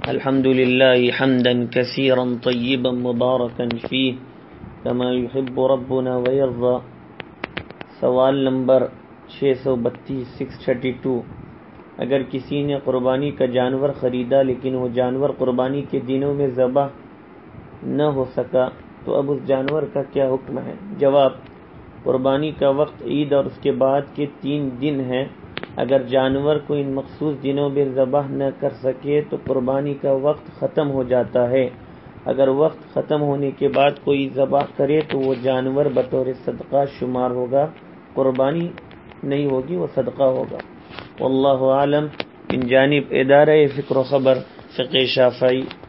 अल्हम्दुलिल्लाहि हम्दन कसीरन तय्यिबन मुबारकन फीह कमा युहिब्बु रब्बुना व यर्ज़ा। सवाल नंबर 632 632। अगर किसी ने कुर्बानी का जानवर ख़रीदा लेकिन वो जानवर कुर्बानी के दिनों में ज़बह न हो सका तो अब उस जानवर का क्या हुक्म है? जवाब, कुर्बानी का वक्त ईद और उसके बाद के 3 दिन है। अगर जानवर को इन मखसूस दिनों में ज़बह न कर सके तो कुर्बानी का वक्त ख़त्म हो जाता है। अगर वक्त ख़त्म होने के बाद कोई ज़बह करे तो वो जानवर बतौर सदका शुमार होगा, कुर्बानी नहीं होगी, वो सदका होगा। वल्लाहु आलम। इन जानिब इदारा फ़िक्र ख़बर फ़िक़्ह शाफ़ई।